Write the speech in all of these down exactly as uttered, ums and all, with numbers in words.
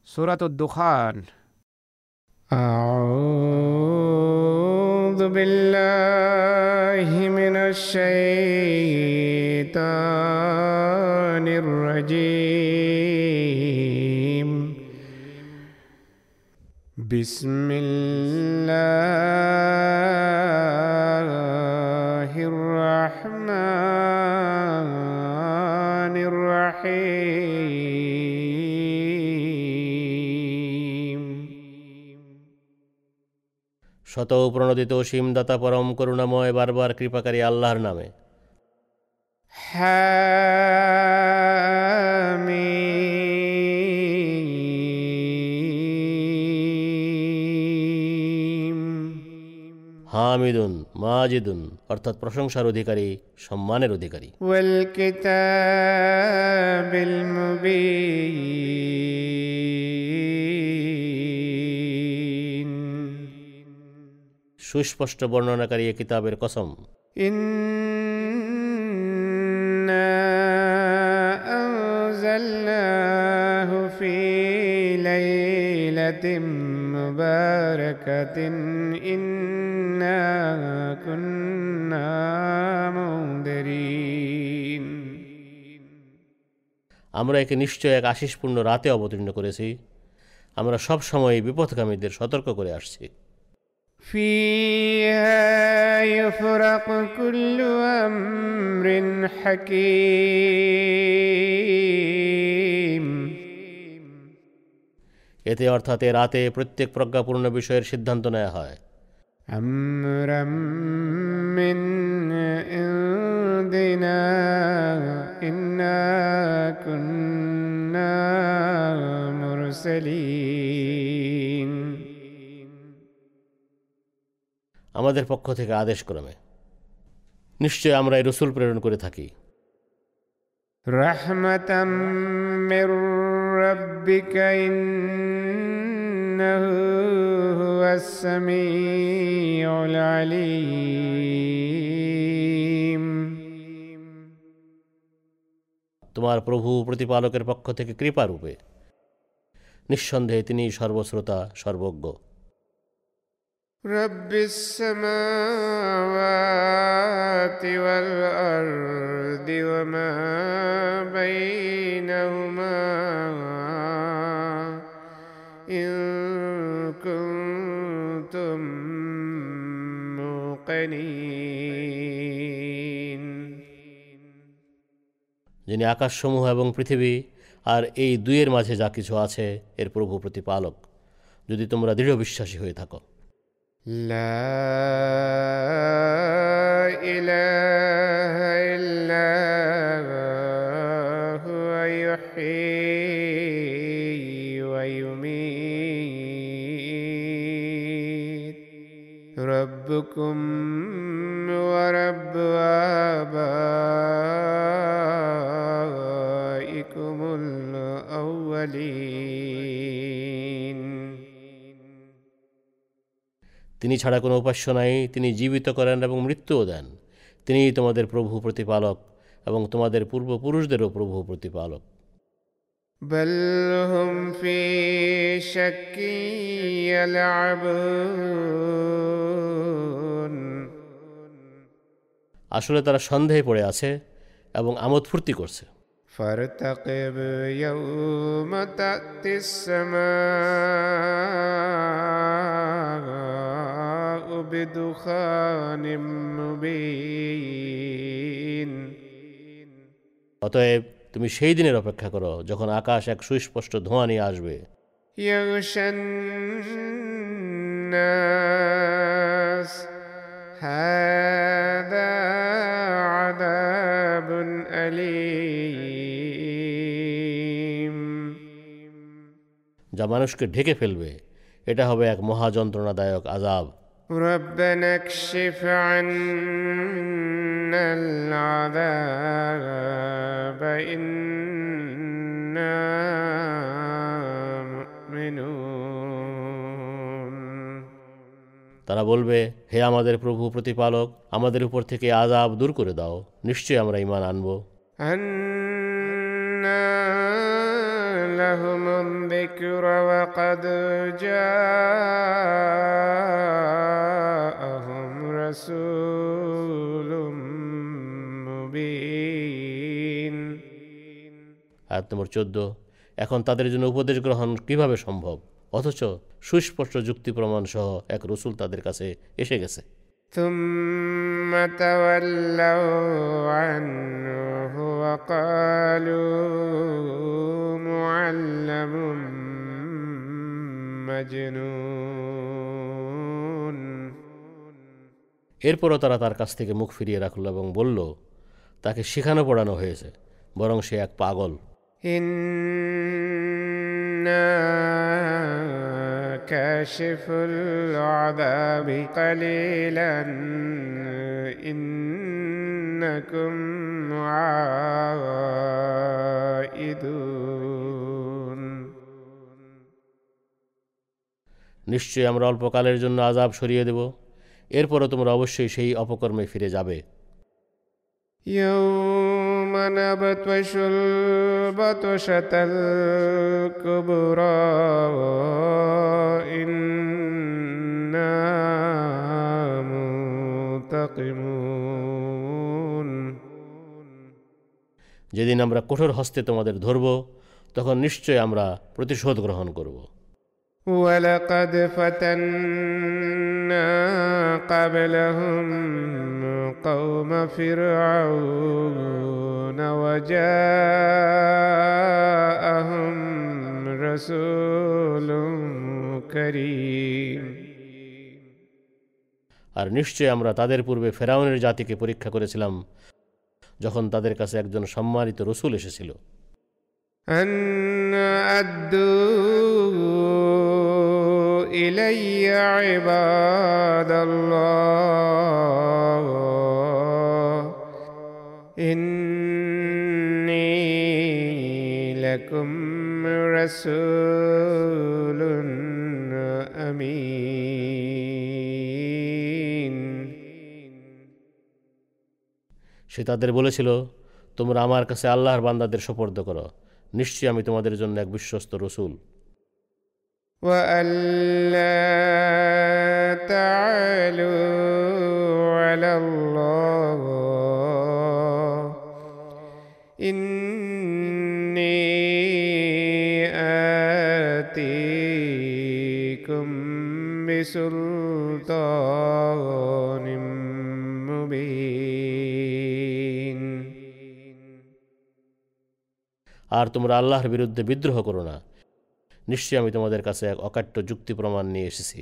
সূরাতুদ দুখান। আউযু বিল্লাহি মিনাশ শাইতানির রাজীম। বিসমিল্লাহির রাহমানির রাহিম। শত প্রণোদিত অসীমদাতা পরম করুণাময় বারবার কৃপাকারী আল্লাহর নামে। হামিম। হামিদুন মাজিদুন অর্থাৎ প্রশংসার অধিকারী, সম্মানের অধিকারী। ওয়াল কিতাবিল মুবিন। সুস্পষ্ট বর্ণনাকারী এ কিতাবের কসম। ইন্না আনজালনাহু ফি লাইলাতিন মুবারাকাতিন ইন্না কুন্না মুনদিরিন। আমরা একে নিশ্চয় এক আশিসপূর্ণ রাতে অবতীর্ণ করেছি। আমরা সব সময় বিপথগামীদের সতর্ক করে আসছি। ফিহা ইউফরাকু কুল্লু আমরিন হাকীম। এতে অর্থাৎ এ রাতে প্রত্যেক প্রজ্ঞাপূর্ণ বিষয়ের সিদ্ধান্ত নেওয়া হয়। আমরাম মিন ইনদিনা ইন্না কুন্না মুরসালিন। আমাদের পক্ষ থেকে আদেশক্রমে নিশ্চয় আমরা এই রসুল প্রেরণ করে থাকি। রাহমাতাম মির রাব্বিকা ইন্নাহু হুয়াস সামিউল আলীম। তোমার প্রভু প্রতিপালকের পক্ষ থেকে কৃপারূপে নিঃসন্দেহে তিনি সর্বশ্রোতা, সর্বজ্ঞ। রব্বিস সামাওয়াতি ওয়াল আরদি ওয়া মা বাইনাহুমা ইন কুনতুম মুকিনিন। যিনি আকাশসমূহ এবং পৃথিবী আর এই দুইয়ের মাঝে যা কিছু আছে এর প্রভু প্রতিপালক, যদি তোমরা দৃঢ় বিশ্বাসী হয়ে থাকো। লা ইলাহা ইল্লা হুয়া ইউহয়ী ওয়া ইউমীত। রব্বুকুম ওয়া রাব্বু আবাইকুমুল আউয়ালিন। তিনি ছাড়া কোনো উপাস্য নাই, তিনি জীবিত করেন এবং মৃত্যুও দেন। তিনিই তোমাদের প্রভু প্রতিপালক এবং তোমাদের পূর্বপুরুষদেরও প্রভু প্রতিপালক। বল হুম ফি শাক্কি ইয়ালআবুন। আসলে তারা সন্দেহে পড়ে আছে এবং আমোদ ফুর্তি করছে। ফারতাকিব ইয়াওমা তা'তিস সামাউ বিদুখানিম মুবিন। অতএব তুমি সেই দিনের অপেক্ষা করো যখন আকাশ এক সুস্পষ্ট ধোঁয়া নিয়ে আসবে। ইয়াগশান নাস হাযা আযাবুন আলীম। যা মানুষকে ঢেকে ফেলবে, এটা হবে এক মহা যন্ত্রণাদায়ক আযাব। রব্বানা কশিফ আন্নাল আযাব ইন্না মুমিনুন। তারা বলবে, হে আমাদের প্রভু প্রতিপালক, আমাদের উপর থেকে আযাব দূর করে দাও, নিশ্চয়ই আমরা ঈমান আনব। আন্না লাহুমুদ بكر وقد جاءهم رسول مبين আয়াত নম্বর চোদ্দ। এখন তাদের জন্য উপদেশ গ্রহণ কিভাবে সম্ভব অথচ সুস্পষ্ট যুক্তি প্রমাণ সহ এক রসুল তাদের কাছে এসে গেছে। ثم تولوا عنه وقالوا معلم مجنون এরপরও তারা তার কাছ থেকে মুখ ফিরিয়ে রাখল এবং বলল, তাকে শেখানো পড়ানো হয়েছে, বরং সে এক পাগল। إنا كاشف العذاب قليلا إنكم عائدون নিশ্চয়ই আমরা অল্পকালের জন্য আযাব সরিয়ে দেব, এরপরও তোমরা অবশ্যই সেই অপকর্মে ফিরে যাবে। يوم نبطش البطشة الكبرى إنا منتقمون যেদিন আমরা কঠোর হস্তে তোমাদের ধরব, তখন নিশ্চয় আমরা প্রতিশোধ গ্রহণ করব। ولقد فتنا قبلهم قوم فرعون وجاءهم رسول كريم আর নিশ্চয় আমরা তাদের পূর্বে ফেরাউনের জাতিকে পরীক্ষা করেছিলাম, যখন তাদের কাছে একজন সম্মানিত রসুল এসেছিল। أن أدوا إلي عباد الله إني لكم رسول أمين সে তাদের বলেছিল, তোমরা আমার কাছে আল্লাহর বান্দাদের সোপর্দ করো, নিশ্চয়ই আমি তোমাদের জন্য এক বিশ্বস্ত রসুল। وألا تعلوا على الله إني آتيكم بسلطان مبين আর তোমরা আল্লাহর বিরুদ্ধে বিদ্রোহ করো না, নিশ্চয়ই আমি তোমাদের কাছে এক অকাট্য যুক্তি প্রমাণ নিয়ে এসেছি।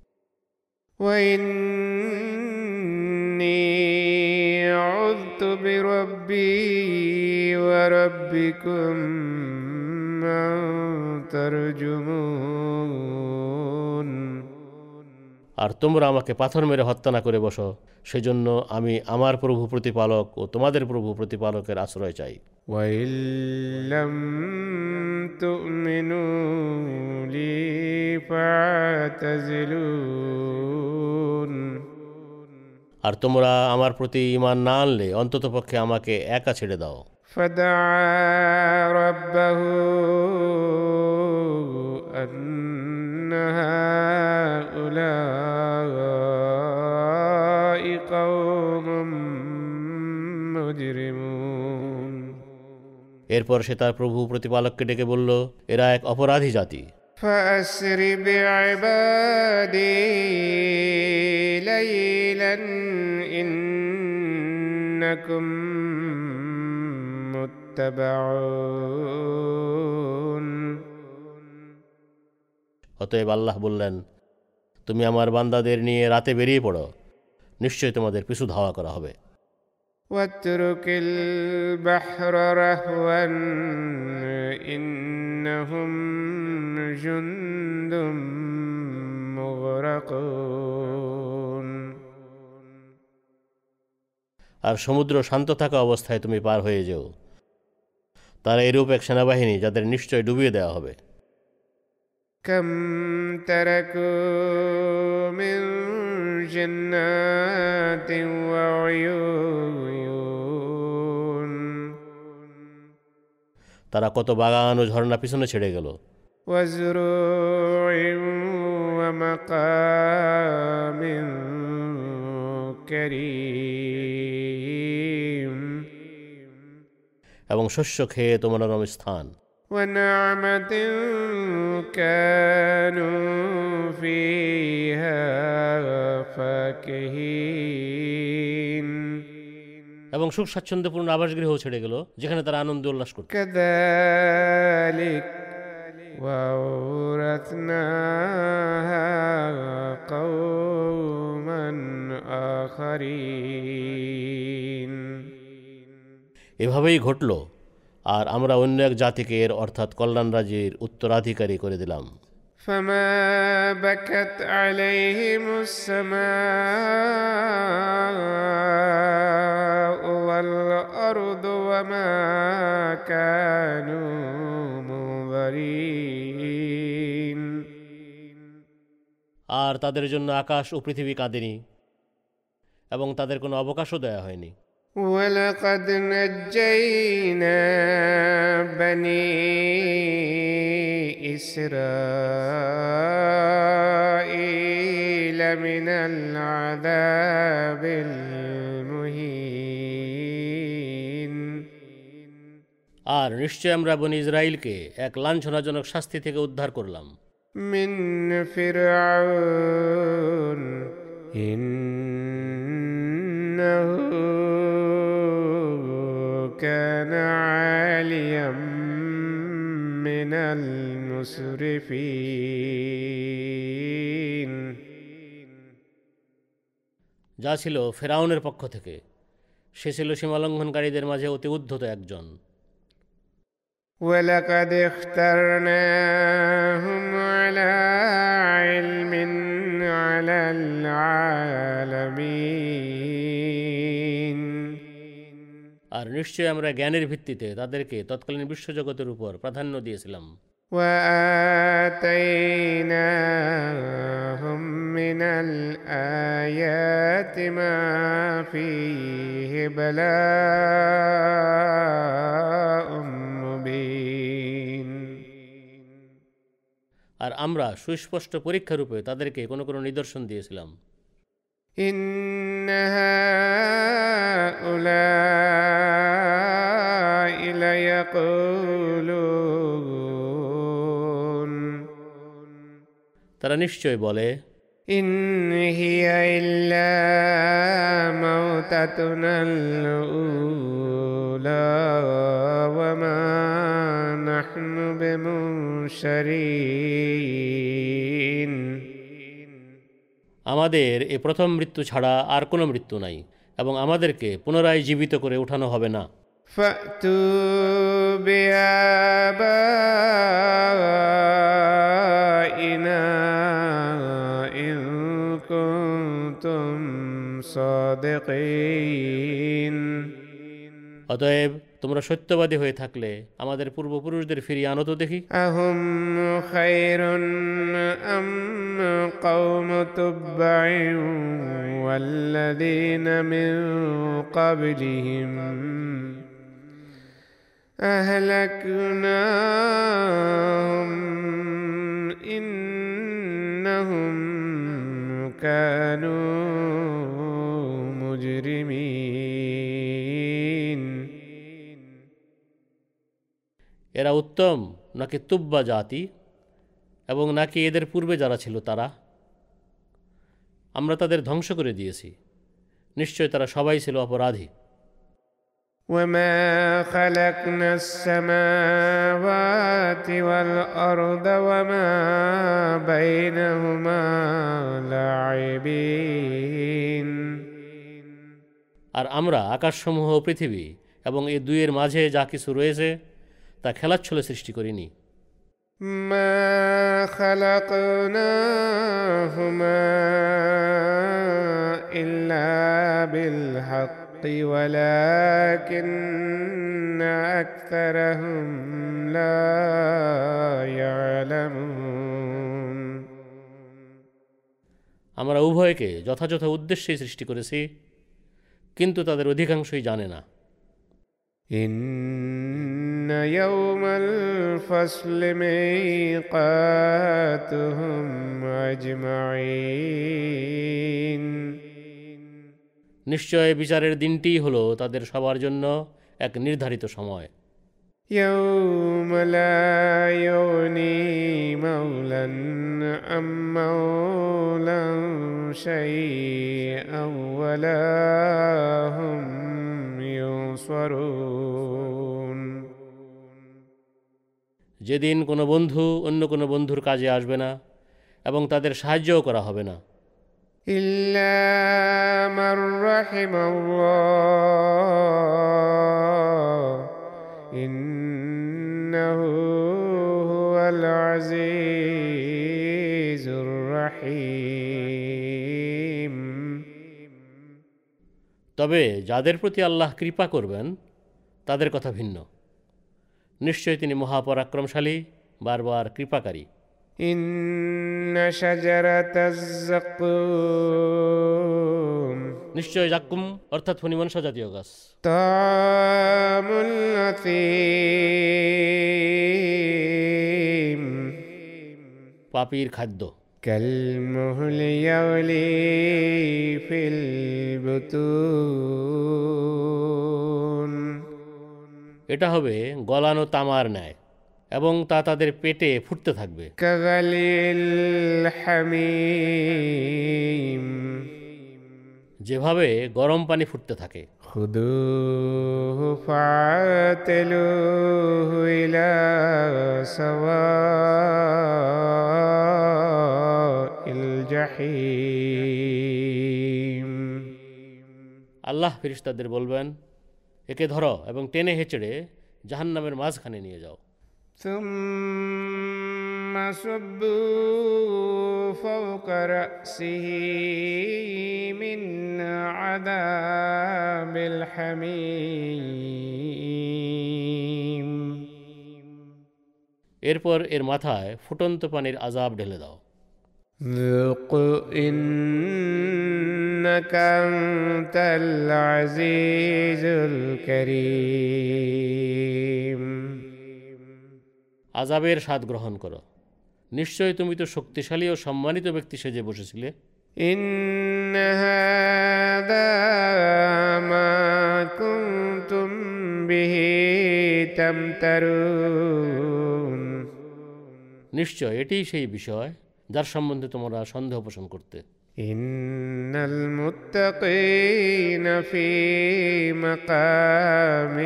وإني عذت بربي وربكم أن ترجمون আর তোমরা আমাকে পাথর মেরে হত্যা না করে বসো, সেজন্য আমি আমার প্রভু প্রতিপালক ও তোমাদের প্রভু প্রতিপালকের আশ্রয় চাই। وإن لم تؤمنوا لي فاعتزلون আর তোমরা আমার প্রতি ঈমান না আনলে অন্ততপক্ষে আমাকে একা ছেড়ে দাও। فدعا ربه أن هؤلاء قوم مجرمون এরপর সে তার প্রভু প্রতিপালককে ডেকে বলল, এরা এক অপরাধী জাতি। فأسر بعبادي ليلا إنكم متبعون অতএব আল্লাহ বললেন, তুমি আমার বান্দাদের নিয়ে রাতে বেরিয়ে পড়ো, নিশ্চয়ই তোমাদের পিছু ধাওয়া করা হবে। واترك البحر رهوا إنهم جند مغرقون আর সমুদ্র শান্ত থাকা অবস্থায় তুমি পার হয়ে যেও, তারা এরূপ এক সেনাবাহিনী যাদের নিশ্চয় ডুবিয়ে দেওয়া হবে। كم تركوا من جنات وعيون তারা কত বাগান ও ঝর্ণা পিছনে ছেড়ে গেল। وزروع ومقام كريم এবং শস্য খেয়ে তোমার নরম স্থান, ونعمة كانوا فيها فاكهين এবং সুখ স্বাচ্ছন্দ্যপূর্ণ আবাসগৃহ ছেড়ে গেল যেখানে তারা আনন্দ উল্লাস করত। كذلك وأورثناها قوما آخرين এভাবেই ঘটল, আর আমরা অন্য এক জাতিকে এর অর্থাৎ কল্যাণ রাজ্যের উত্তরাধিকারী করে দিলাম। فما بكت عليهم السماء والأرض وما كانوا منظرين আর তাদের জন্য আকাশ ও পৃথিবী কাঁদেনি এবং তাদের কোনো অবকাশও দেয়া হয়নি। ولقد نجينا بني إسرائيل من العذاب المهين আর নিশ্চয় আমরা বনি ইসরাইলকে এক লাঞ্ছনাজনক শাস্তি থেকে উদ্ধার করলাম। من فرعون إنه كان عاليا من المسرفين যা ছিল ফেরাউনের পক্ষ থেকে, সে ছিল সীমালঙ্ঘনকারীদের মাঝে অতি উদ্ধত একজন। ولقد اخترناهم على علم على العالمين আর নিশ্চয় আমরা জ্ঞানের ভিত্তিতে তাদেরকে তৎকালীন বিশ্বজগতের উপর প্রাধান্য দিয়েছিলাম। وآتيناهم من الآيات ما فيه بلاء مبين আর আমরা সুস্পষ্ট পরীক্ষারূপে তাদেরকে কোনো কোনো নিদর্শন দিয়েছিলাম। إن هؤلاء ليقولون তারা নিশ্চয় বলে, إن هي إلا موتتنا الأولى وما نحن بمنشرين আমাদের এ প্রথম মৃত্যু ছাড়া আর কোনো মৃত্যু নাই এবং আমাদেরকে পুনরায় জীবিত করে উঠানো হবে না। فأتوا بآبائنا إن كنتم صادقين অতএব তোমরা সত্যবাদী হয়ে থাকলে আমাদের পূর্বপুরুষদের ফিরিয়ে আনো তো দেখি। أهم خير أم قوم تبع والذين من قبلهم أهلكناهم إنهم كانوا مجرمين এরা উত্তম নাকি তুব্বা জাতি এবং নাকি এদের পূর্বে যারা ছিল তারা? আমরা তাদের ধ্বংস করে দিয়েছি, নিশ্চয় তারা সবাই ছিল অপরাধী। وما خلقنا السماوات والأرض وما بينهما لاعبين আর আমরা আকাশসমূহ ও পৃথিবী এবং এই দুইয়ের মাঝে যা কিছু রয়েছে তা খেলাচ্ছলে সৃষ্টি করিনি। ما خلقناهما إلا بالحق ولكن أكثرهم لا يعلمون আমরা উভয়কে যথাযথ উদ্দেশ্যেই সৃষ্টি করেছি, কিন্তু তাদের অধিকাংশই জানে না। إن يوم الفصل ميقاتهم أجمعين নিশ্চয় বিচারের দিনটিই হলো তাদের সবার জন্য এক নির্ধারিত সময়। يوم لا يغني مولا عن مولا شيئا ولا هم ينصرون যেদিন কোনো বন্ধু অন্য কোনো বন্ধুর কাজে আসবে না এবং তাদের সাহায্যও করা হবে না। إلا من رحم الله إنه هو العزيز الرحيم তবে যাদের প্রতি আল্লাহ কৃপা করবেন তাদের কথা ভিন্ন। নিশ্চয় তিনি মহাপরাক্রমশালী, বারবার কৃপাকারী। إن شجرة الزقوم নিশ্চয় জাক্কুম অর্থাৎ ফণিমনসা জাতীয় গাছ طعام الأثيم পাপীর খাদ্য। كالمهل يغلي في البطون এটা হবে গলানো তামার ন্যায় এবং তা তাদের পেটে ফুটতে থাকবে। كغلي الحميم যেভাবে গরম পানি ফুটতে থাকে। خذوه فاعتلوه إلى سواء الجحيم আল্লাহ ফেরেশতাদের বলবেন, একে ধরো এবং টেনে হেঁচড়ে জাহান্নামের মাঝখানে নিয়ে যাও। ثم صبوا فوق رأسه من عذاب الحميم এরপর এর মাথায় ফুটন্ত পানির আযাব ঢেলে দাও। ذق إنك أنت العزيز الكريم আযাবের স্বাদ গ্রহণ করো। নিশ্চয় তুমি তো শক্তিশালী ও সম্মানিত ব্যক্তি সেজে বসেছিলে। إن هذا ما كنتم به تمترون নিশ্চয় এটিই সেই বিষয় যার সম্বন্ধে তোমরা সন্দেহ পোষণ করতে। إن المتقين في مقام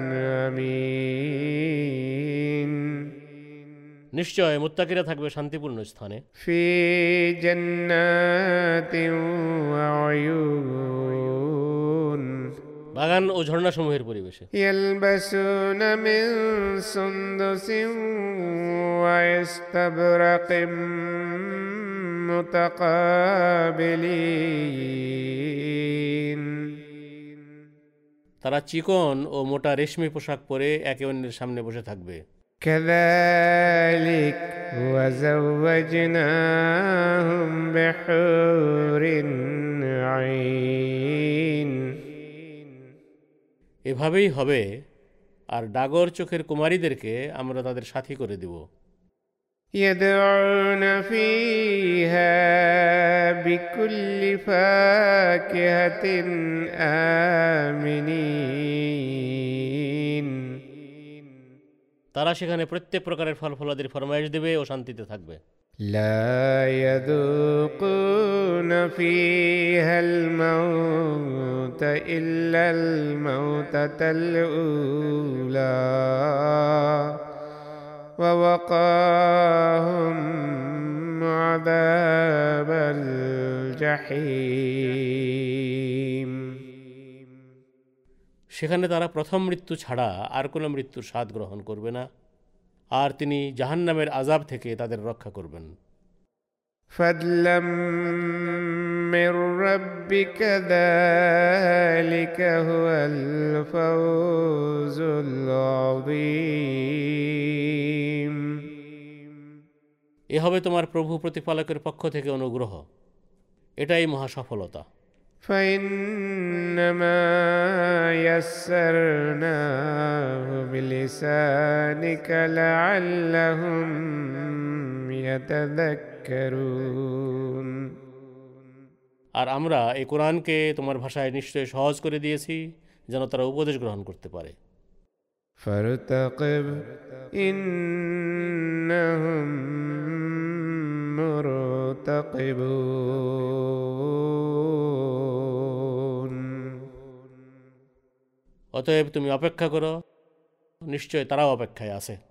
أمين নিশ্চয় মুত্তাকিরা থাকবে শান্তিপূর্ণ স্থানে। في جنات وعيون বাগান ও ঝর্ণাসমূহের পরিবেশে। يلبسون من سندس واستبرق متقابلين তারা চিকন ও মোটা রেশমি পোশাক পরে একে অন্যের সামনে বসে থাকবে। كذلك وزوجناهم بحور عين এভাবেই হবে, আর ডাগর চোখের কুমারীদেরকে আমরা তাদের সাথী করে দেব। يدعون فيها بكل فاكهة آمنين তারা সেখানে প্রত্যেক প্রকারের ফল ফলাদির ফরমাইশ দেবে ও শান্তিতে থাকবে। لا يذوقون فيها الموت إلا الموتة الأولى ووقاهم عذاب الجحيم সেখানে তারা প্রথম মৃত্যু ছাড়া আর কোনো মৃত্যুর স্বাদ গ্রহণ করবে না, আর তিনি জাহান্নামের আযাব থেকে তাদের রক্ষা করবেন। فضلا من ربك ذلك هو الفوز العظيم এ হবে তোমার প্রভু প্রতিপালকের পক্ষ থেকে অনুগ্রহ, এটাই মহা সফলতা। فإنما يسرناه بلسانك لعلهم يتذكرون আর আমরা এই কোরআনকে তোমার ভাষায় নিশ্চয়ই সহজ করে দিয়েছি যেন তারা উপদেশ গ্রহণ করতে পারে। فارتقب إنهم مرتقبون অতএব তুমি অপেক্ষা করো, নিশ্চয় তারাও অপেক্ষায় আছে।